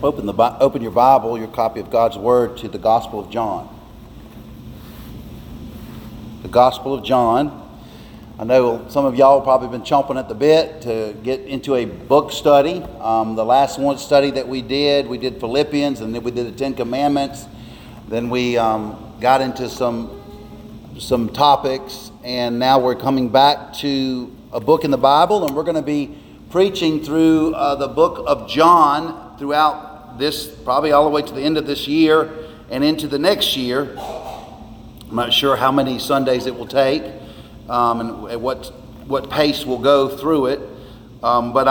Open your Bible, your copy of God's Word, to the Gospel of John. The Gospel of John. I know some of y'all have probably been chomping at the bit to get into a book study. The last one study that we did Philippians, and then we did the Ten Commandments. Then we got into some topics, and now we're coming back to a book in the Bible, and we're going to be preaching through the book of John throughout this, probably all the way to the end of this year and into the next year. I'm not sure how many Sundays it will take and at what pace we'll go through it, but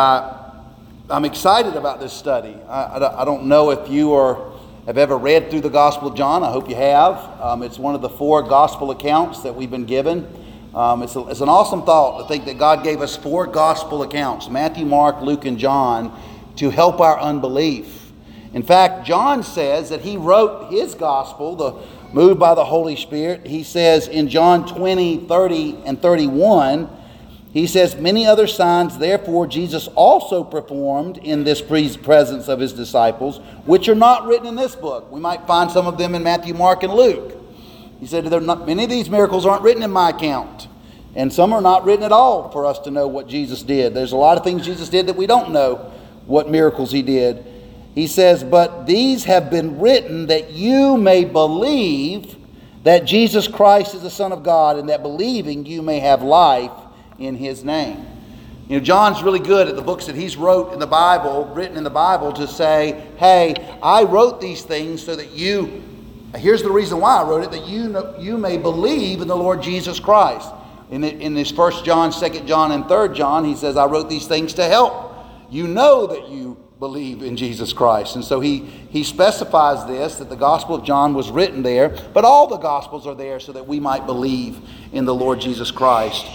I'm excited about this study. I don't know if you have ever read through the Gospel of John. I hope you have. It's one of the 4 gospel accounts that we've been given. It's an awesome thought to think that God gave us 4 gospel accounts, Matthew, Mark, Luke, and John, to help our unbelief. In fact, John says that he wrote his gospel, moved by the Holy Spirit. He says in John 20, 30, and 31, he says, "Many other signs, therefore, Jesus also performed in this presence of his disciples, which are not written in this book." We might find some of them in Matthew, Mark, and Luke. He said, many of these miracles aren't written in my account. And some are not written at all for us to know what Jesus did. There's a lot of things Jesus did that we don't know what miracles he did. He says, "But these have been written that you may believe that Jesus Christ is the Son of God, and that believing you may have life in his name." You know, John's really good at the books that he's written in the Bible, to say, hey, I wrote these things so that here's the reason why I wrote it, that you may believe in the Lord Jesus Christ. In his 1 John, 2 John, and 3 John, he says, I wrote these things to help you know that you believe in Jesus Christ. And so he specifies this, that the Gospel of John was written there, but all the Gospels are there so that we might believe in the Lord Jesus Christ.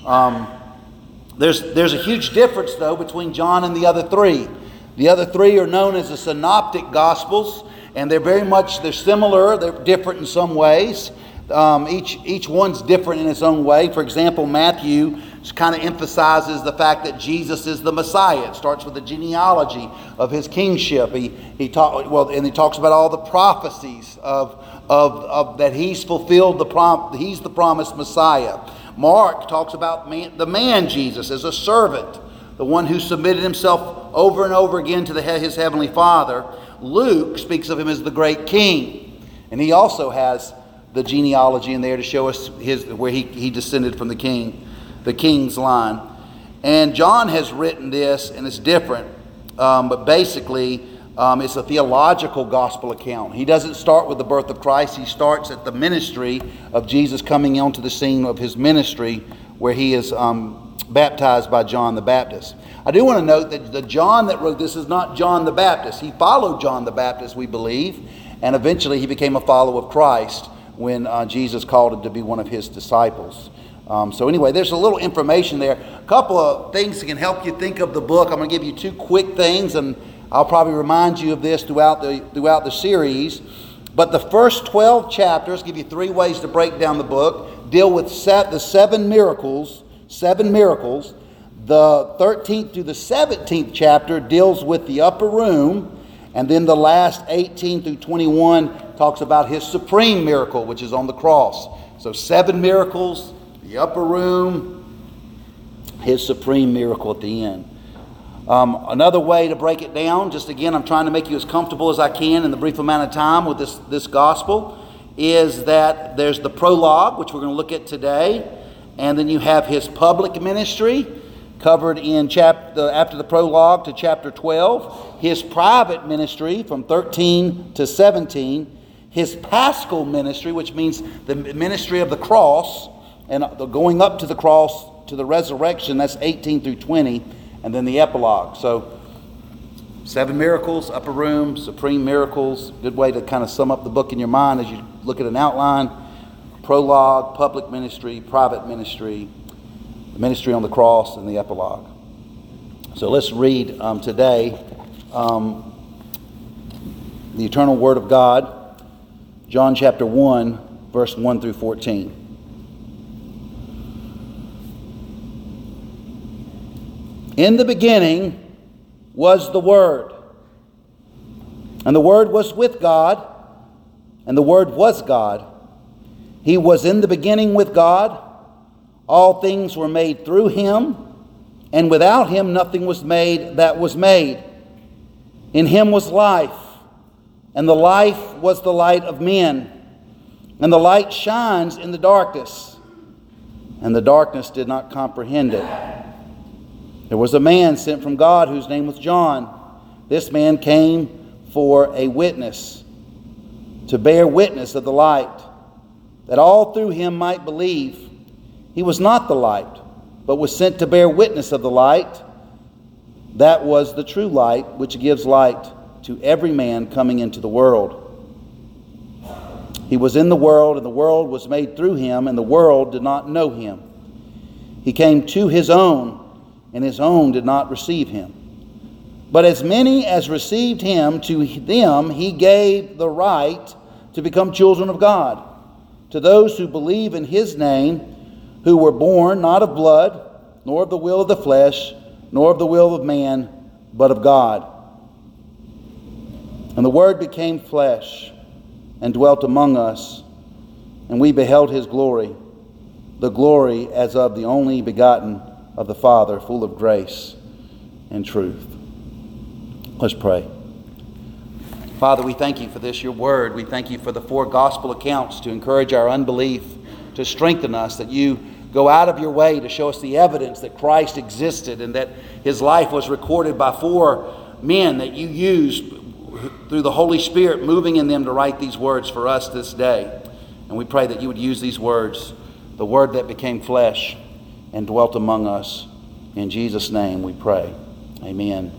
There's a huge difference, though, between John and the other 3. The other 3 are known as the Synoptic Gospels, and they're similar, they're different in some ways. Each one's different in its own way. For example, Matthew kind of emphasizes the fact that Jesus is the Messiah. It starts with the genealogy of his kingship. He talks about all the prophecies of that he's fulfilled he's the promised Messiah. Mark talks about the man Jesus as a servant, the one who submitted himself over and over again to his heavenly Father. Luke speaks of him as the great king, and he also has the genealogy in there to show us where he descended from the king's line. And John has written this, and it's different, but basically it's a theological gospel account. He doesn't start with the birth of Christ. He starts at the ministry of Jesus coming onto the scene of his ministry, where he is baptized by John the Baptist. I do want to note that the John that wrote this is not John the Baptist. He followed John the Baptist, we believe, and eventually he became a follower of Christ when Jesus called him to be one of his disciples. So anyway, there's a little information there. A couple of things that can help you think of the book. I'm going to give you 2 quick things, and I'll probably remind you of this throughout the series. But the first 12 chapters give you 3 ways to break down the book, deal with the 7 miracles. The 13th through the 17th chapter deals with the upper room, and then the last 18 through 21 talks about his supreme miracle, which is on the cross. So 7 miracles, the upper room, his supreme miracle at the end. Another way to break it down, just again, I'm trying to make you as comfortable as I can in the brief amount of time with this gospel, is that there's the prologue, which we're going to look at today, and then you have his public ministry, covered in after the prologue to chapter 12, his private ministry from 13 to 17, his paschal ministry, which means the ministry of the cross, and the going up to the cross to the resurrection, that's 18 through 20, and then the epilogue. So 7 miracles, upper room, supreme miracles. Good way to kind of sum up the book in your mind as you look at an outline. Prologue, public ministry, private ministry, the ministry on the cross, and the epilogue. So let's read today the eternal Word of God, John chapter 1, verse 1 through 14. In the beginning was the Word, And the Word was with God, and the Word was God. He was in the beginning with God. All things were made through him, and without him nothing was made that was made. In him was life, and the life was the light of men. And the light shines in the darkness, and the darkness did not comprehend it. There was a man sent from God whose name was John. This man came for a witness, to bear witness of the light, that all through him might believe. He was not the light, but was sent to bear witness of the light. That was the true light, which gives light to every man coming into the world. He was in the world, and the world was made through him, and the world did not know him. He came to his own, and his own did not receive him. But as many as received him, to them he gave the right to become children of God, to those who believe in his name, who were born not of blood, nor of the will of the flesh, nor of the will of man, but of God. And the Word became flesh and dwelt among us, and we beheld his glory, the glory as of the only begotten of the Father, full of grace and truth. Let's pray. Father, we thank you for this, your word. We thank you for the 4 gospel accounts to encourage our unbelief, to strengthen us, that you go out of your way to show us the evidence that Christ existed and that his life was recorded by 4 men that you used through the Holy Spirit moving in them to write these words for us this day. And we pray that you would use these words, the word that became flesh and dwelt among us. In Jesus' name we pray. Amen.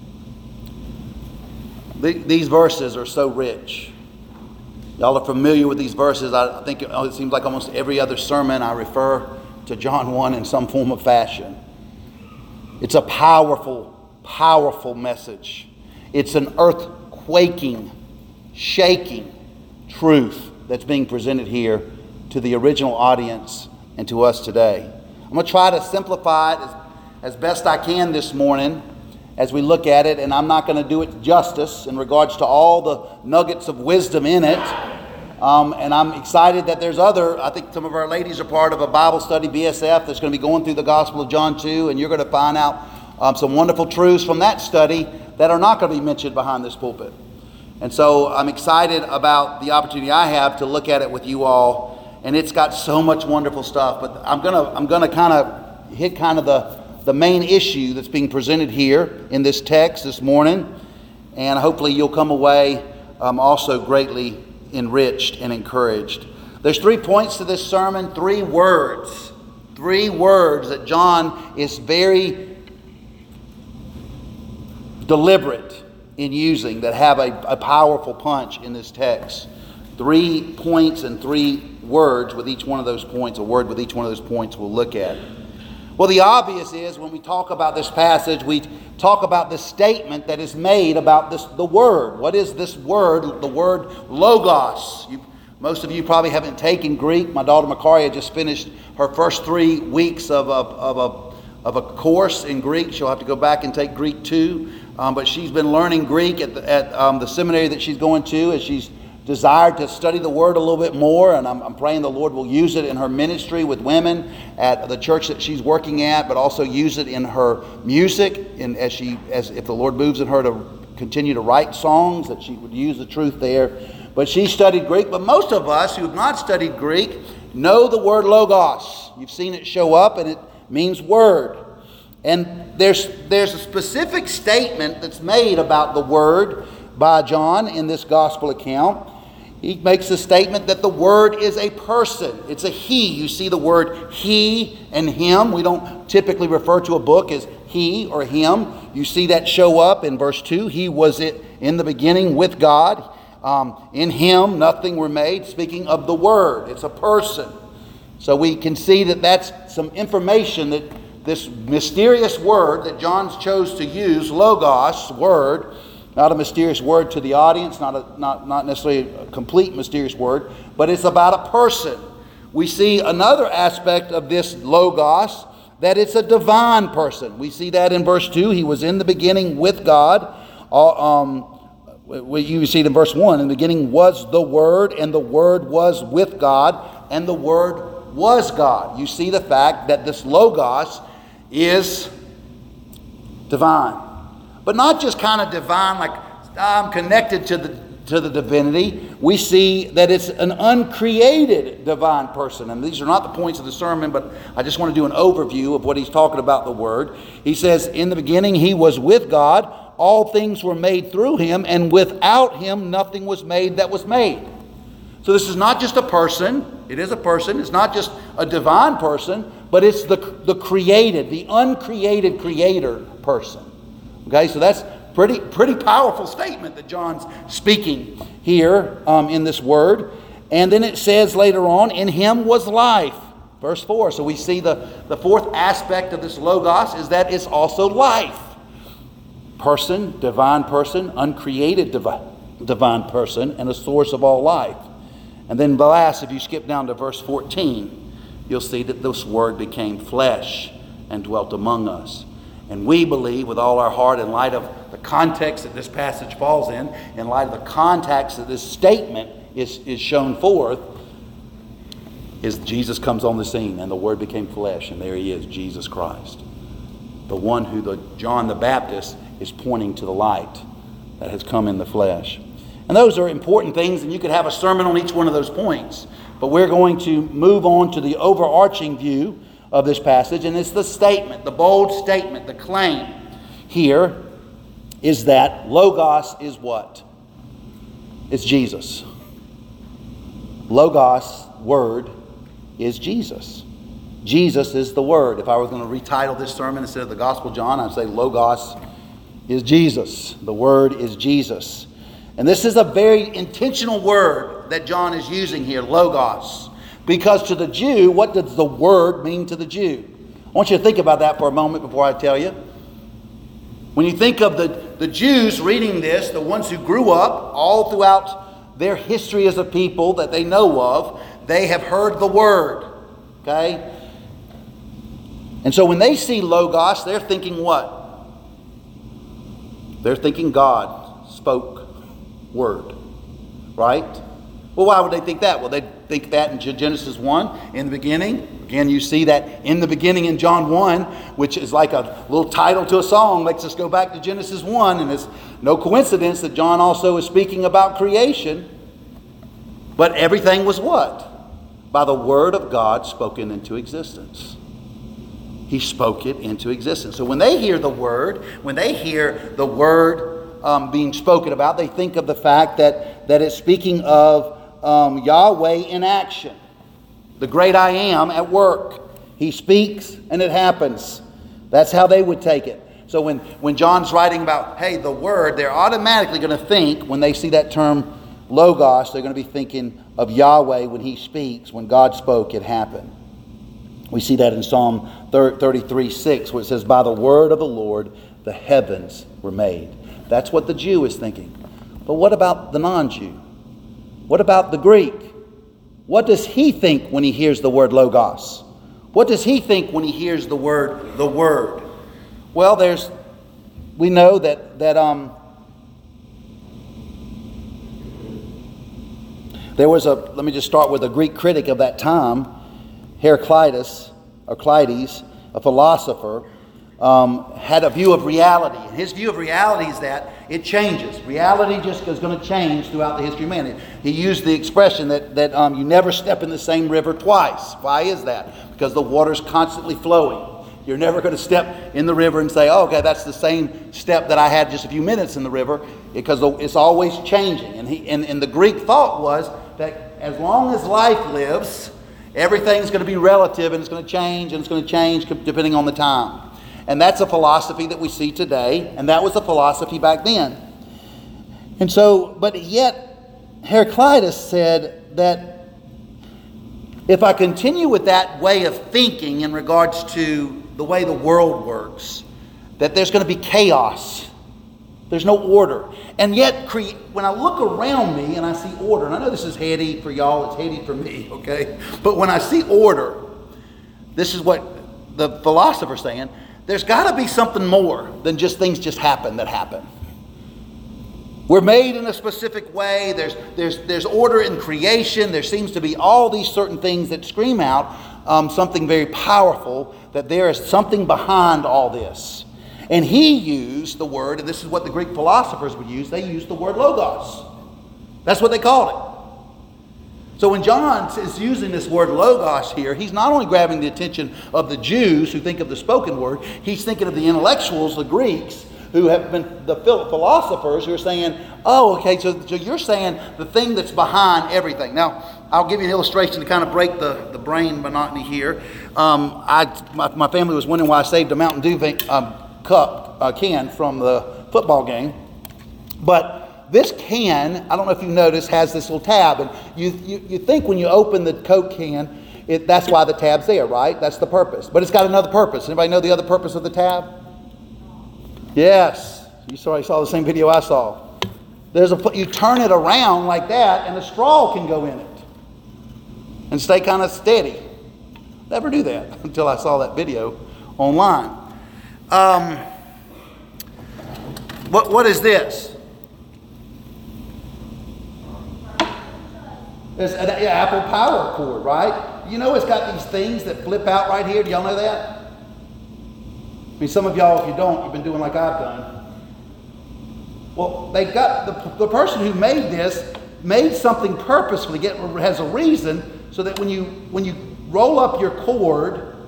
These verses are so rich. Y'all are familiar with these verses. I think it seems like almost every other sermon I refer to John 1 in some form of fashion. It's a powerful, powerful message. It's an earth-quaking, shaking truth that's being presented here to the original audience and to us today. I'm going to try to simplify it as best I can this morning as we look at it, and I'm not going to do it justice in regards to all the nuggets of wisdom in it. And I'm excited that there's I think some of our ladies are part of a Bible study, BSF, that's going to be going through the Gospel of John 2, and you're going to find out some wonderful truths from that study that are not going to be mentioned behind this pulpit. And so I'm excited about the opportunity I have to look at it with you all, and it's got so much wonderful stuff. But I'm gonna kind of hit kind of the main issue that's being presented here in this text this morning, and hopefully you'll come away also greatly enriched and encouraged. There's 3 points to this sermon, 3 words that John is very deliberate in using that have a powerful punch in this text. 3 points and 3 words with each one of those points, a word with each one of those points we'll look at. Well, the obvious is when we talk about this passage, we talk about the statement that is made about the word. What is this word? The word logos. Most of you probably haven't taken Greek. My daughter Makaria just finished her first 3 weeks of a course in Greek. She'll have to go back and take Greek too. But she's been learning Greek at the seminary that she's going to, as she's desired to study the Word a little bit more, and I'm praying the Lord will use it in her ministry with women at the church that she's working at, but also use it in her music, and as if the Lord moves in her to continue to write songs, that she would use the truth there. But she studied Greek, but most of us who have not studied Greek know the word logos. You've seen it show up, and it means word. And there's a specific statement that's made about the word by John in this gospel account. He makes a statement that the word is a person. It's a he. You see the word he and him. We don't typically refer to a book as he or him. You see that show up in verse 2. He was in the beginning with God. In him nothing were made. Speaking of the word, it's a person. So we can see that that's some information that this mysterious word that John chose to use, logos, word, not a mysterious word to the audience, not necessarily a complete mysterious word, but it's about a person. We see another aspect of this logos, that it's a divine person. We see that in verse 2. He was in the beginning with God. You see it in verse 1. In the beginning was the Word, and the Word was with God, and the Word was God. You see the fact that this Logos is divine. But not just kind of divine, like I'm connected to the divinity. We see that it's an uncreated divine person. And these are not the points of the sermon, but I just want to do an overview of what he's talking about the Word. He says, in the beginning he was with God. All things were made through him, and without him nothing was made that was made. So this is not just a person. It is a person. It's not just a divine person, but it's the created, the uncreated creator person. Okay, so that's pretty powerful statement that John's speaking here in this word. And then it says later on, in him was life. Verse 4. So we see the fourth aspect of this Logos is that it's also life. Person, divine person, uncreated divine person, and a source of all life. And then last, if you skip down to verse 14, you'll see that this Word became flesh and dwelt among us. And we believe with all our heart, in light of the context that this passage falls in light of the context that this statement is shown forth, is Jesus comes on the scene and the Word became flesh, and there he is, Jesus Christ. The one who John the Baptist is pointing to, the light that has come in the flesh. And those are important things, and you could have a sermon on each one of those points. But we're going to move on to the overarching view of this passage, and it's the statement, the bold statement, the claim here is that Logos is what? It's Jesus. Logos, Word, is Jesus. Jesus is the Word. If I was going to retitle this sermon instead of the Gospel of John, I'd say Logos is Jesus. The Word is Jesus. And this is a very intentional word that John is using here, Logos. Because to the Jew, what does the word mean to the Jew? I want you to think about that for a moment before I tell you. When you think of the Jews reading this, the ones who grew up all throughout their history as a people that they know of, they have heard the word. Okay? And so when they see Logos, they're thinking what? They're thinking God spoke word. Right? Well, why would they think that? Well, they think that in Genesis 1, in the beginning. Again, you see that in the beginning in John 1, which is like a little title to a song. Makes us go back to Genesis 1, and it's no coincidence that John also is speaking about creation. But everything was what? By the word of God spoken into existence. He spoke it into existence. So when they hear the word, being spoken about, they think of the fact that it's speaking of Yahweh in action. The great I am at work. He speaks and it happens. That's how they would take it. So when John's writing about, hey, the word, they're automatically going to think, when they see that term Logos, they're going to be thinking of Yahweh when he speaks. When God spoke, it happened. We see that in Psalm 33:6, where it says, by the word of the Lord, the heavens were made. That's what the Jew is thinking. But what about the non-Jew? What about the Greek? What does he think when he hears the word Logos? What does he think when he hears the word, the Word? Well, we know that there was let me just start with a Greek critic of that time, Heraclitus, a philosopher, had a view of reality. And his view of reality is that it changes. Reality just is going to change throughout the history of man. He used the expression that you never step in the same river twice. Why is that? Because the water's constantly flowing. You're never going to step in the river and say, oh, okay, that's the same step that I had just a few minutes in the river, because it's always changing. And the Greek thought was that as long as life lives, everything's going to be relative, and it's going to change, and it's going to change depending on the time. And that's a philosophy that we see today, and that was a philosophy back then. And so, but yet, Heraclitus said that if I continue with that way of thinking in regards to the way the world works, that there's going to be chaos. There's no order. And yet, when I look around me and I see order, and I know this is heady for y'all, it's heady for me, okay? But when I see order, this is what the philosopher's saying, there's got to be something more than just things just happen that happen. We're made in a specific way. There's order in creation. There seems to be all these certain things that scream out something very powerful, that there is something behind all this. And he used the word, and this is what the Greek philosophers would use, they used the word logos. That's what they called it. So when John is using this word logos here, he's not only grabbing the attention of the Jews who think of the spoken word, he's thinking of the intellectuals, the Greeks, who have been the philosophers who are saying, oh, okay, so you're saying the thing that's behind everything. Now, I'll give you an illustration to kind of break the brain monotony here. My family was wondering why I saved a Mountain Dew can from the football game. But this can, I don't know if you noticed, has this little tab. And you think when you open the Coke can, that's why the tab's there, right? That's the purpose. But it's got another purpose. Anybody know the other purpose of the tab? Yes, you saw the same video I saw. You turn it around like that, and a straw can go in it and stay kind of steady. Never do that until I saw that video online. What is this? It's an Apple power cord, right? You know it's got these things that flip out right here. Do y'all know that? I mean, some of y'all, if you don't, you've been doing like I've done. Well, they got the person who made this made something purposefully. Has a reason so that when you roll up your cord,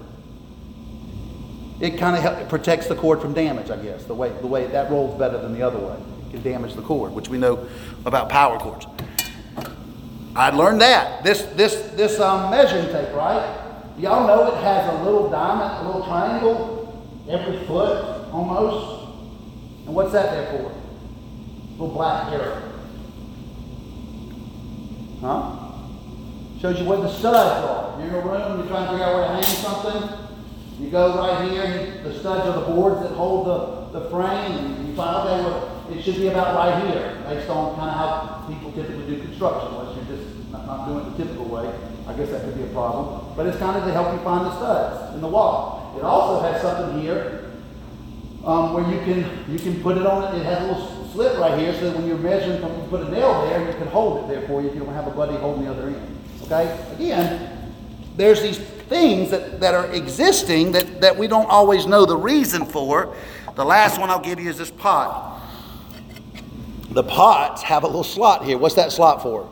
it kind of protects the cord from damage. I guess the way that rolls better than the other way. It can damage the cord, which we know about power cords. I learned that this measuring tape, right? Y'all know it has a little diamond, a little triangle. Every foot, almost. And what's that there for? Little black arrow. Huh? Shows you where the studs are. You're in a room, you're trying to figure out where to hang something. You go right here, the studs are the boards that hold the frame, and you find, okay, well, it should be about right here, based on kind of how people typically do construction, unless you're just not doing it the typical way. I guess that could be a problem. But it's kind of to help you find the studs in the wall. It also has something here where you can put it on it. It has a little slit right here, so that when you're measuring, you put a nail there, you can hold it there for you if you don't have a buddy holding the other end. Okay? Again, there's these things that are existing that we don't always know the reason for. The last one I'll give you is this pot. The pots have a little slot here. What's that slot for?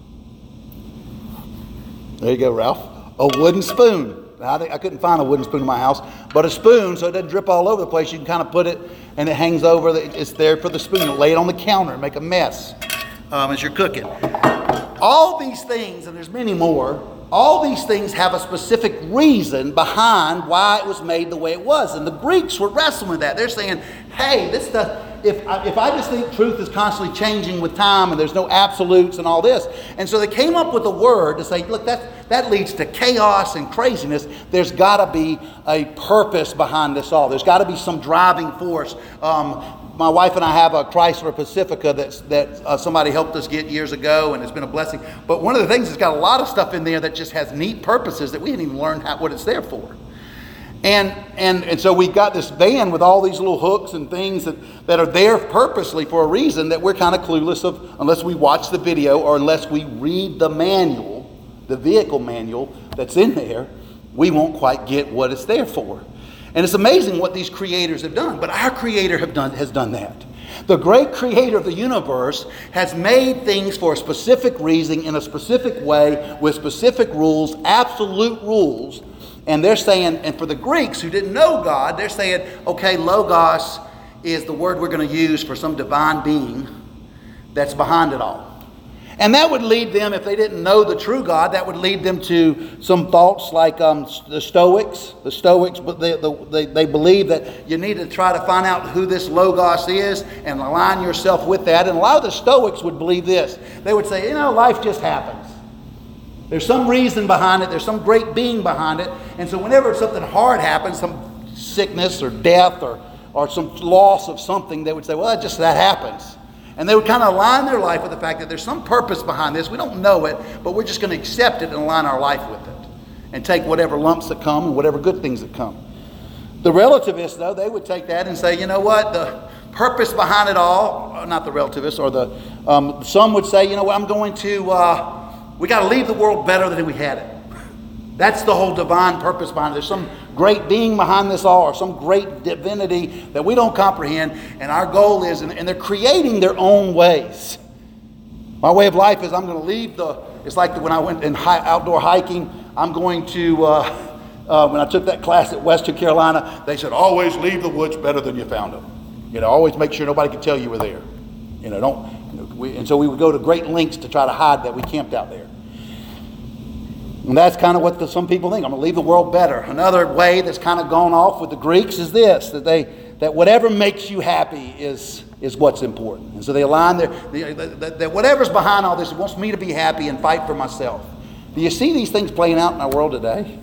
There you go, Ralph. A wooden spoon. I couldn't find a wooden spoon in my house, but a spoon so it doesn't drip all over the place. You can kind of put it, and it hangs over. It's there for the spoon. You lay it on the counter and make a mess as you're cooking. All these things, and there's many more, all these things have a specific reason behind why it was made the way it was. And the Greeks were wrestling with that. They're saying, hey, this stuff, if I just think truth is constantly changing with time and there's no absolutes and all this. And so they came up with a word to say, look, that leads to chaos and craziness. There's got to be a purpose behind this all. There's got to be some driving force. My wife and I have a Chrysler Pacifica that somebody helped us get years ago, and it's been a blessing. But one of the things, it's got a lot of stuff in there that just has neat purposes that we didn't even learn what it's there for. And so we've got this van with all these little hooks and things that are there purposely for a reason that we're kind of clueless of unless we watch the video or unless we read the manual, the vehicle manual that's in there. We won't quite get what it's there for. And it's amazing what these creators have done. But our Creator has done that. The great Creator of the universe has made things for a specific reason, in a specific way, with specific rules, absolute rules. And they're saying, and for the Greeks who didn't know God, they're saying, okay, logos is the word we're going to use for some divine being that's behind it all. And that would lead them, if they didn't know the true God, that would lead them to some thoughts like the Stoics. The Stoics, but they believe that you need to try to find out who this Logos is and align yourself with that. And a lot of the Stoics would believe this. They would say, life just happens. There's some reason behind it. There's some great being behind it. And so whenever something hard happens, some sickness or death or some loss of something, they would say, well, that happens. And they would kind of align their life with the fact that there's some purpose behind this. We don't know it, but we're just going to accept it and align our life with it. And take whatever lumps that come and whatever good things that come. The relativists, though, they would take that and say, you know what? The purpose behind it all, not the relativists, or some would say, I'm going to, we got to leave the world better than we had it. That's the whole divine purpose behind it. There's some great being behind this all, or some great divinity that we don't comprehend, and our goal is, and they're creating their own ways. My way of life is I'm going to leave it's like when I went outdoor hiking, I'm going to, when I took that class at Western Carolina, they said, always leave the woods better than you found them. Always make sure nobody can tell you were there. And so we would go to great lengths to try to hide that we camped out there. And that's kind of what some people think. I'm going to leave the world better. Another way that's kind of gone off with the Greeks is this, that whatever makes you happy is what's important. And so they align that whatever's behind all this, it wants me to be happy and fight for myself. Do you see these things playing out in our world today?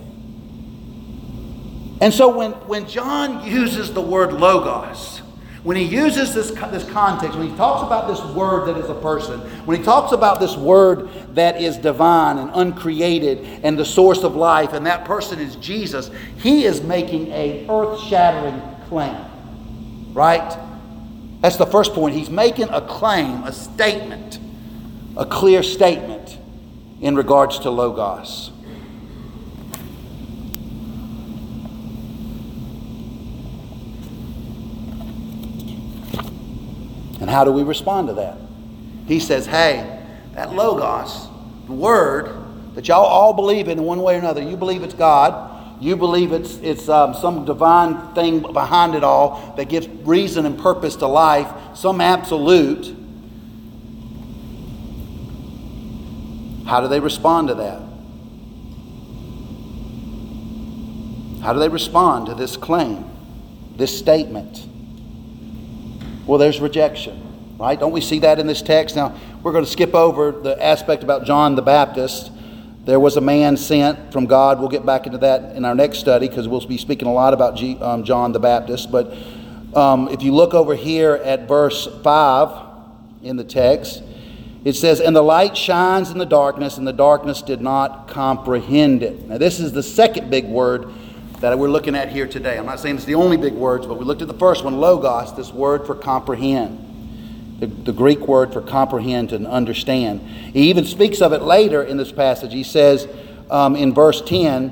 And so when John uses the word logos, when he uses this context, when he talks about this word that is a person, when he talks about this word that is divine and uncreated and the source of life, and that person is Jesus, he is making a earth-shattering claim. Right? That's the first point. He's making a claim, a statement, a clear statement in regards to logos. And how do we respond to that? He says, hey, that logos, the word that y'all all believe in one way or another, you believe it's God, you believe it's some divine thing behind it all that gives reason and purpose to life, some absolute. How do they respond to that? How do they respond to this claim, this statement? Well, there's rejection, right? Don't we see that in this text? Now, we're going to skip over the aspect about John the Baptist. There was a man sent from God. We'll get back into that in our next study because we'll be speaking a lot about John the Baptist. But if you look over here at verse 5 in the text, it says, and the light shines in the darkness, and the darkness did not comprehend it. Now, this is the second big word that we're looking at here today. I'm not saying it's the only big words, but we looked at the first one, logos, this word for comprehend. The Greek word for comprehend and understand. He even speaks of it later in this passage. He says in verse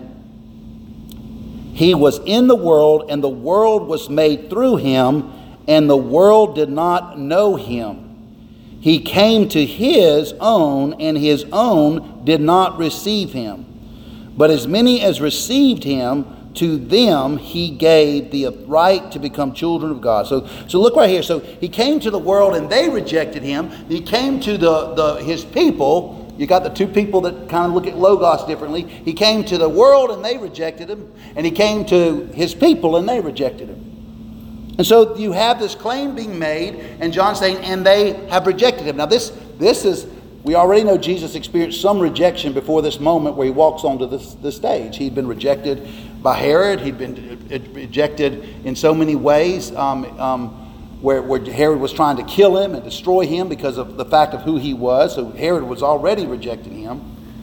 10, he was in the world, and the world was made through him, and the world did not know him. He came to his own, and his own did not receive him. But as many as received him, to them he gave the right to become children of God. So look right here. So he came to the world and they rejected him. He came to his people. You got the two people that kind of look at logos differently. He came to the world and they rejected him. And he came to his people and they rejected him. And so you have this claim being made, and John saying, and they have rejected him. Now this is, we already know Jesus experienced some rejection before this moment where he walks onto the stage. He'd been rejected by Herod. He'd been rejected in so many ways where Herod was trying to kill him and destroy him because of the fact of who he was. So Herod was already rejecting him.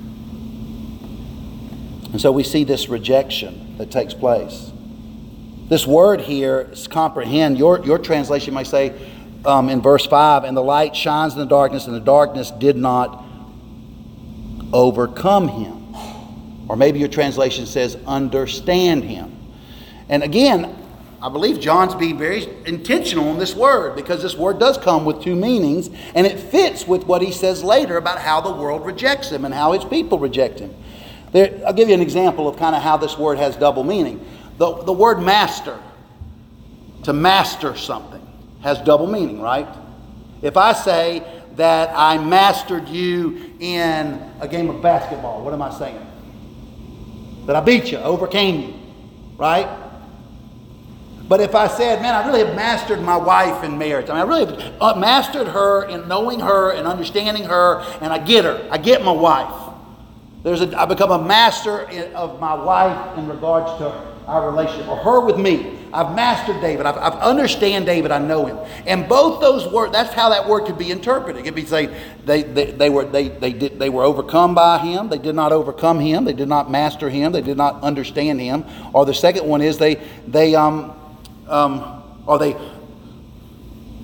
And so we see this rejection that takes place. This word here is comprehend. Your translation might say in verse 5, and the light shines in the darkness, and the darkness did not overcome him. Or maybe your translation says understand him. And again, I believe John's being very intentional in this word, because this word does come with two meanings, and it fits with what he says later about how the world rejects him and how his people reject him. I'll give you an example of kind of how this word has double meaning. The word master, to master something, has double meaning, right? If I say that I mastered you in a game of basketball, what am I saying? That I beat you, overcame you, right? But if I said, man, I really have mastered my wife in marriage. I really have mastered her in knowing her and understanding her, and I get her. I get my wife. I become a master of my wife in regards to our relationship, or her with me. I've mastered David. I've understand David. I know him. And both those words, that's how that word could be interpreted. It could be saying they were overcome by him. They did not overcome him. They did not master him. They did not understand him. Or the second one is they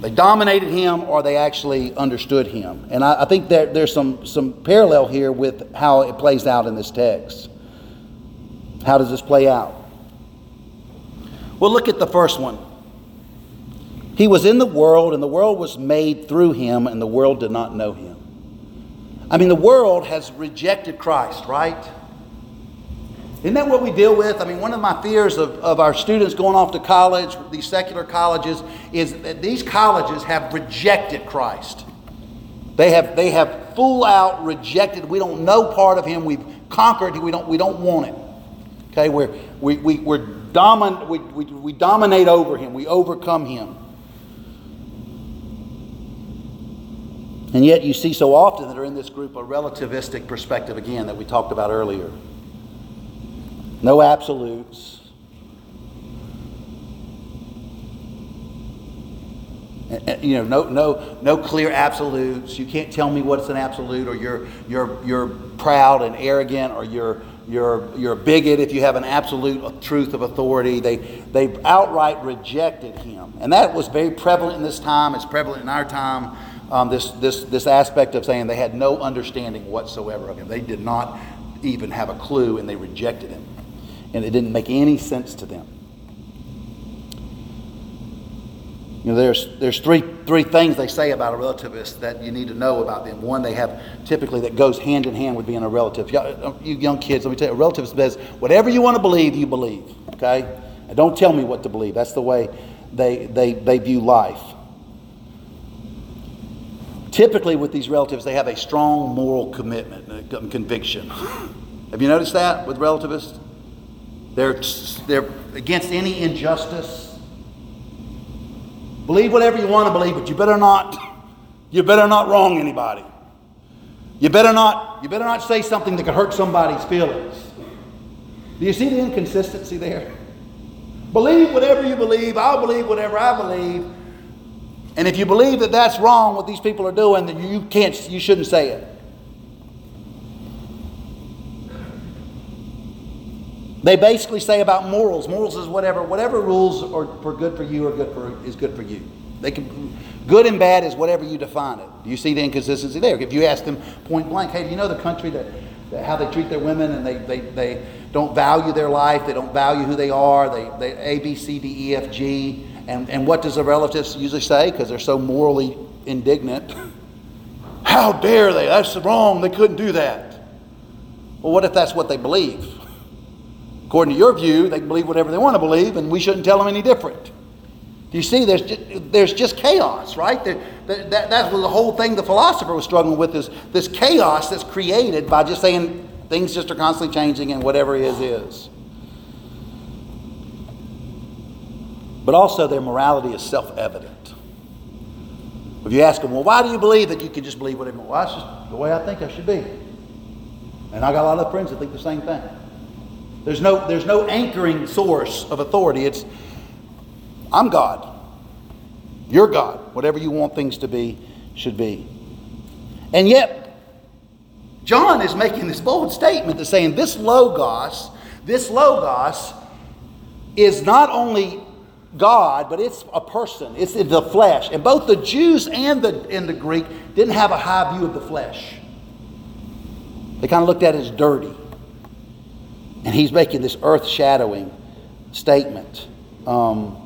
They dominated him, or they actually understood him. And I think there's some parallel here with how it plays out in this text. How does this play out? Well, look at the first one. He was in the world, and the world was made through him, and the world did not know him. I mean, the world has rejected Christ, right? Isn't that what we deal with? I mean, one of my fears of our students going off to college, these secular colleges, is that these colleges have rejected Christ. They have full out rejected. We don't know part of him. We've conquered. We don't want it. Okay, we dominate over him. We overcome him. And yet you see so often that are in this group a relativistic perspective again that we talked about earlier. No absolutes. You know, no clear absolutes. You can't tell me what's an absolute, or you're proud and arrogant, or you're a bigot if you have an absolute truth of authority. They outright rejected him, and that was very prevalent in this time. It's prevalent in our time. This aspect of saying they had no understanding whatsoever of him. They did not even have a clue, and they rejected him, and it didn't make any sense to them. You know, there's three things they say about a relativist that you need to know about them. One, they have typically that goes hand in hand with being a relative. You young kids, let me tell you, a relativist says whatever you want to believe, you believe. Okay, and don't tell me what to believe. That's the way they view life. Typically, with these relatives, they have a strong moral commitment and conviction. Have you noticed that with relativists? They're against any injustice. Believe whatever you want to believe, but you better not wrong anybody. You better not say something that could hurt somebody's feelings. Do you see the inconsistency there? Believe whatever you believe. I'll believe whatever I believe. And if you believe that that's wrong, what these people are doing, then you shouldn't say it. They basically say about morals. Morals is whatever rules are good for you is good for you. Good and bad is whatever you define it. Do you see the inconsistency there? If you ask them point blank, hey, do you know the country that how they treat their women, and they don't value their life, they don't value who they are, they A, B, C, D, E, F, G. And what does the relatives usually say? Because they're so morally indignant. How dare they? That's wrong. They couldn't do that. Well, what if that's what they believe? According to your view, they can believe whatever they want to believe, and we shouldn't tell them any different. Do you see? There's just chaos, right? That's the whole thing the philosopher was struggling with, is this chaos that's created by just saying things just are constantly changing and whatever is. But also their morality is self-evident. If you ask them, well, why do you believe that you can just believe whatever? Well, that's just the way I think I should be. And I got a lot of friends that think the same thing. There's no anchoring source of authority. It's, I'm God. You're God. Whatever you want things to be, should be. And yet, John is making this bold statement that's saying this Logos is not only God, but it's a person. It's in the flesh. And both the Jews and the Greek didn't have a high view of the flesh. They kind of looked at it as dirty. And he's making this earth-shadowing statement. And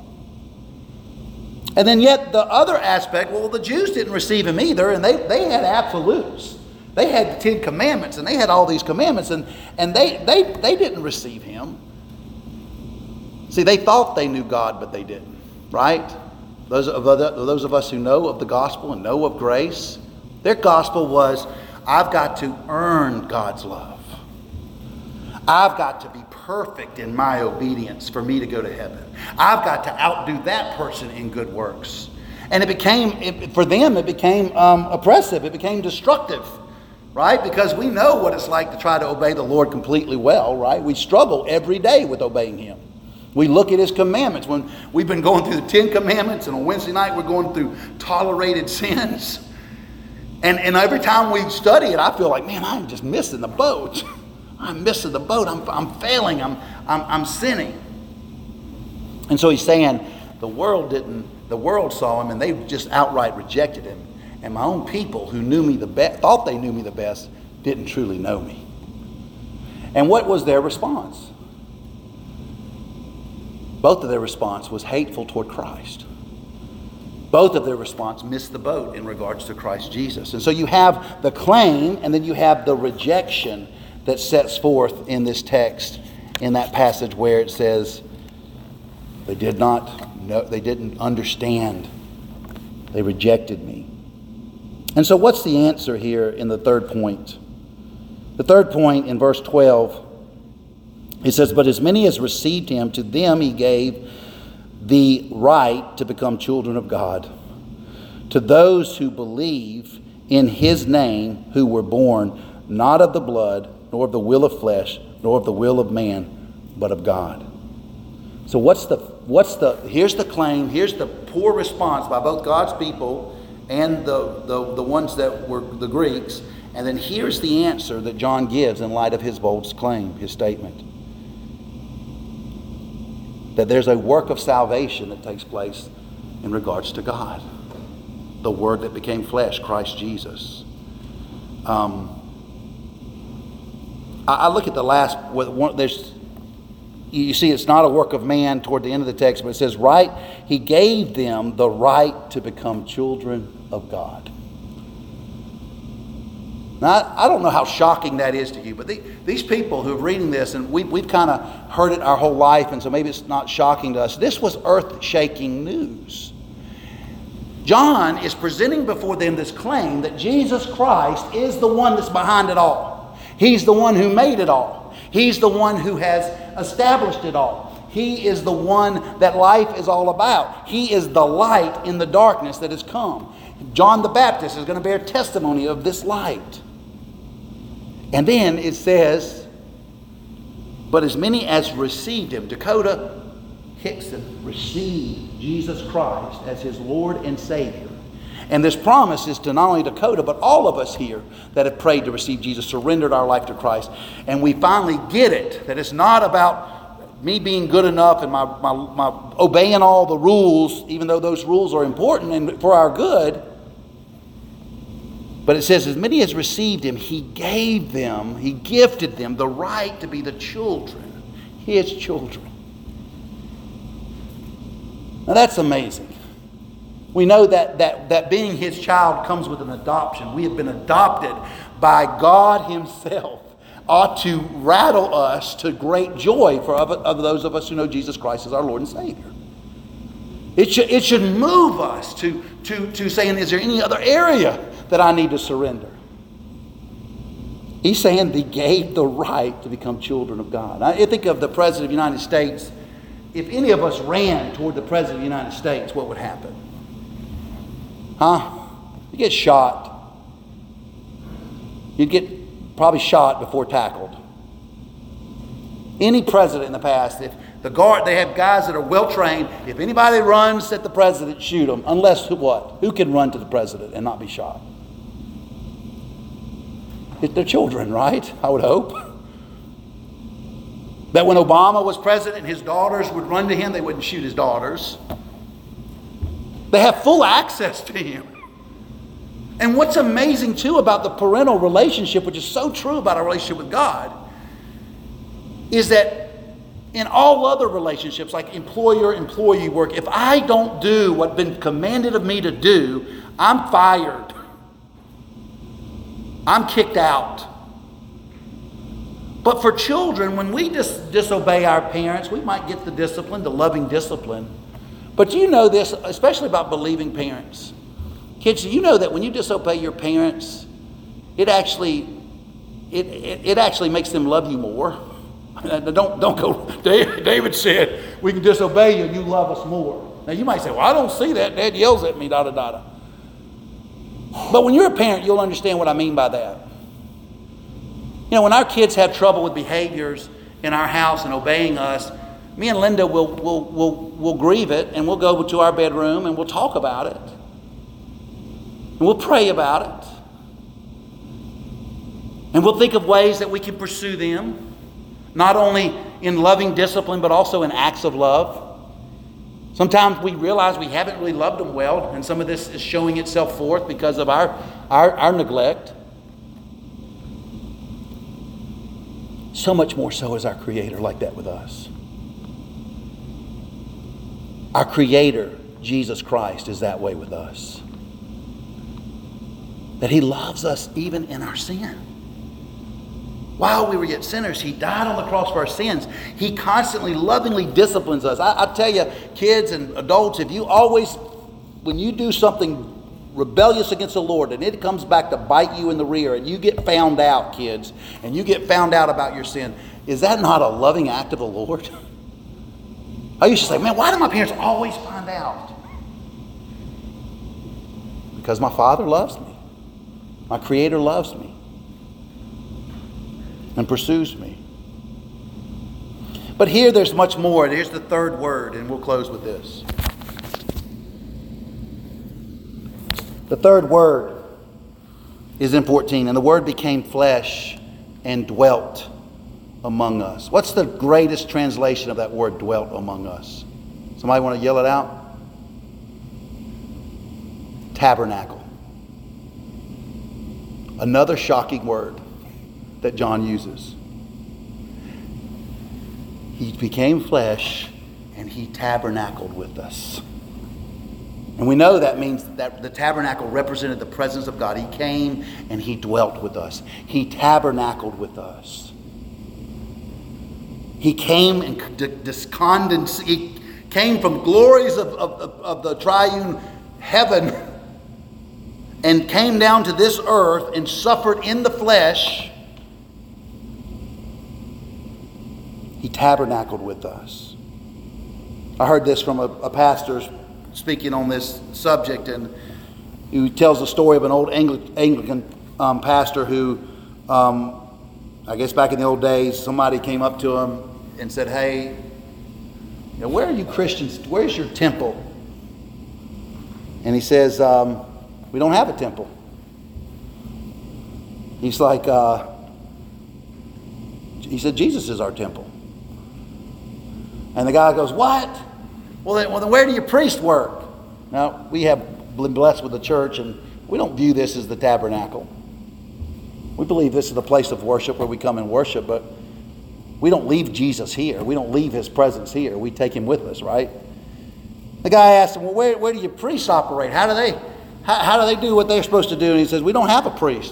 then yet the other aspect, well, the Jews didn't receive him either, and they had absolutes. They had the 10 Commandments, and they had all these commandments, and they didn't receive him. See, they thought they knew God, but they didn't, right? Those of us who know of the gospel and know of grace, their gospel was, I've got to earn God's love. I've got to be perfect in my obedience for me to go to heaven. I've got to outdo that person in good works. And for them, it became oppressive. It became destructive, right? Because we know what it's like to try to obey the Lord completely well, right? We struggle every day with obeying him. We look at his commandments. When we've been going through the 10 Commandments, and on Wednesday night we're going through tolerated sins. And every time we study it, I feel like, man, I'm just missing the boat. I'm missing the boat. I'm failing. I'm sinning. And so he's saying the world didn't The world saw him and they just outright rejected him. And my own people who knew me the best, thought they knew me the best, didn't truly know me. And what was their response? Both of their response was hateful toward Christ. Both of their response missed the boat in regards to Christ Jesus. And so you have the claim and then you have the rejection that sets forth in this text, in that passage where it says they did not know, they didn't understand. They rejected me. And so what's the answer here in the third point? The third point in verse 12, it says, but as many as received him, to them he gave the right to become children of God, to those who believe in his name, who were born not of the blood, nor of the will of flesh, nor of the will of man, but of God. So here's the claim, here's the poor response by both God's people and the ones that were the Greeks. And then here's the answer that John gives in light of his bold claim, his statement. That there's a work of salvation that takes place in regards to God. The Word that became flesh, Christ Jesus. I look at the last, you see it's not a work of man toward the end of the text, but it says, right, he gave them the right to become children of God. Now, I don't know how shocking that is to you, but these people who are reading this, and we've kind of heard it our whole life, and so maybe it's not shocking to us. This was earth-shaking news. John is presenting before them this claim that Jesus Christ is the one that's behind it all. He's the one who made it all. He's the one who has established it all. He is the one that life is all about. He is the light in the darkness that has come. John the Baptist is going to bear testimony of this light. And then it says, but as many as received him, Dakota Hickson received Jesus Christ as his Lord and Savior. And this promise is to not only Dakota, but all of us here that have prayed to receive Jesus, surrendered our life to Christ. And we finally get it, that it's not about me being good enough and my obeying all the rules, even though those rules are important and for our good. But it says, as many as received him, he gave them, he gifted them the right to be the children, his children. Now that's amazing. We know that being his child comes with an adoption. We have been adopted by God himself. Ought to rattle us to great joy for of those of us who know Jesus Christ as our Lord and Savior. It should move us to saying, is there any other area that I need to surrender? He's saying they gave the right to become children of God. I think of the President of the United States. If any of us ran toward the President of the United States, what would happen? You get shot. You'd get probably shot before tackled. Any president in the past, if the guard, they have guys that are well trained. If anybody runs at the president, shoot them. Unless what? Who can run to the president and not be shot? It's their children, right? I would hope. That when Obama was president, his daughters would run to him. They wouldn't shoot his daughters. They have full access to him. And what's amazing too about the parental relationship, which is so true about our relationship with God, is that in all other relationships, like employer-employee work, if I don't do what's been commanded of me to do, I'm fired. I'm kicked out. But for children, when we disobey our parents, we might get the discipline, the loving discipline. But you know this, especially about believing parents. Kids, you know that when you disobey your parents, it actually makes them love you more. Don't go. David said, we can disobey you and you love us more. Now you might say, well, I don't see that. Dad yells at me, da-da-da-da. But when you're a parent, you'll understand what I mean by that. You know, when our kids have trouble with behaviors in our house and obeying us, me and Linda will grieve it, and we'll go to our bedroom and we'll talk about it. And we'll pray about it. And we'll think of ways that we can pursue them, not only in loving discipline, but also in acts of love. Sometimes we realize we haven't really loved them well, and some of this is showing itself forth because of our neglect. So much more so is our Creator like that with us. Our Creator, Jesus Christ, is that way with us. That He loves us even in our sin. While we were yet sinners, He died on the cross for our sins. He constantly, lovingly disciplines us. I tell you, kids and adults, if you always, when you do something rebellious against the Lord and it comes back to bite you in the rear and you get found out, kids, and you get found out about your sin, is that not a loving act of the Lord? I used to say, man, why do my parents always find out? Because my Father loves me. My Creator loves me and pursues me. But here there's much more. Here's the third word, and we'll close with this. The third word is in 14. And the Word became flesh and dwelt among us. What's the greatest translation of that word, dwelt among us? Somebody want to yell it out? Tabernacle. Another shocking word that John uses. He became flesh and He tabernacled with us. And we know that means that the tabernacle represented the presence of God. He came and He dwelt with us. He tabernacled with us. He came and He came from glories of the triune heaven and came down to this earth and suffered in the flesh. He tabernacled with us. I heard this from a pastor speaking on this subject, and he tells the story of an old Anglican pastor who, I guess back in the old days, somebody came up to him and said, hey, where are you Christians? Where's your temple? And he says, we don't have a temple. He's like, he said, Jesus is our temple. And the guy goes, what? Well, then where do your priests work? Now, we have been blessed with the church, and we don't view this as the tabernacle. We believe this is the place of worship where we come and worship, but we don't leave Jesus here. We don't leave His presence here. We take Him with us, right? The guy asked him, well, where do your priests operate? How do they do what they're supposed to do? And he says, we don't have a priest.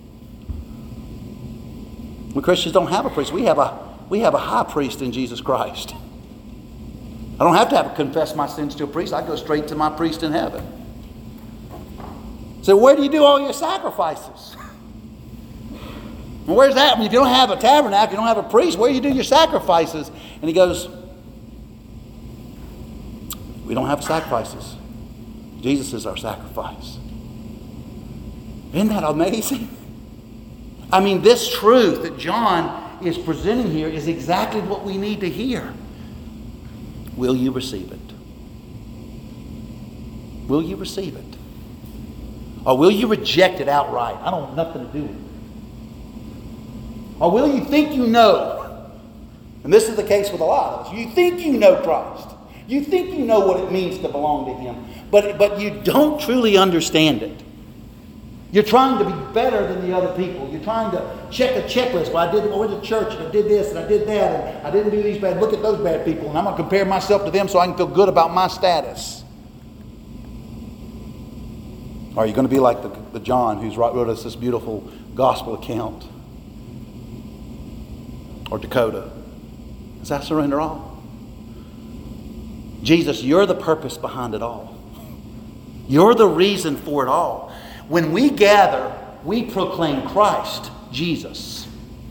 We Christians don't have a priest. We have a high priest in Jesus Christ. I don't have to confess my sins to a priest. I go straight to my priest in heaven. So where do you do all your sacrifices? Well, where's that? I mean, if you don't have a tabernacle, you don't have a priest, where do you do your sacrifices? And he goes, we don't have sacrifices. Jesus is our sacrifice. Isn't that amazing? I mean, this truth that John is presenting here is exactly what we need to hear. Will you receive it? Will you receive it? Or will you reject it outright? I don't want nothing to do with it. Or will you think you know? And this is the case with a lot of us. You think you know Christ. You think you know what it means to belong to Him. But you don't truly understand it. You're trying to be better than the other people. You're trying to check a checklist. Well, I went to church and I did this and I did that and I didn't do these bad. Look at those bad people, and I'm going to compare myself to them so I can feel good about my status. Or are you going to be like the John who's wrote us this beautiful gospel account? Or Dakota? Does that surrender all? Jesus, you're the purpose behind it all. You're the reason for it all. When we gather, we proclaim Christ, Jesus.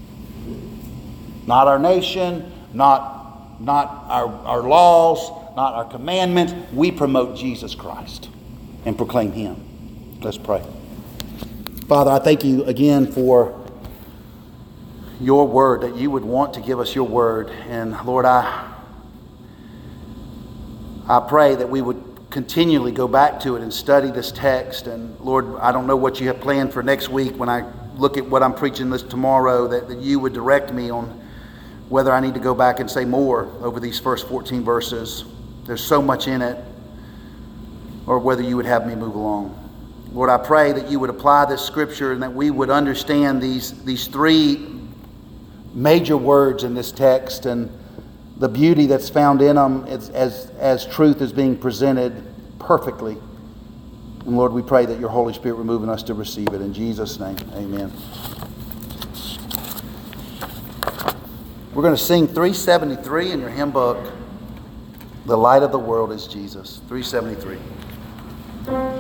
Not our nation, not our laws, not our commandments. We promote Jesus Christ and proclaim Him. Let's pray. Father, I thank You again for Your word, that You would want to give us Your word. And Lord, I pray that we would continually go back to it and study this text. And Lord, I don't know what You have planned for next week when I look at what I'm preaching this tomorrow, that You would direct me on whether I need to go back and say more over these first 14 verses. There's so much in it, or whether you would have me move along. Lord, I pray that you would apply this scripture and that we would understand these three major words in this text and the beauty that's found in them as truth is being presented perfectly. And Lord, we pray that your Holy Spirit would move in us to receive it. In Jesus' name, amen. We're going to sing 373 in your hymn book. The light of the world is Jesus. 373.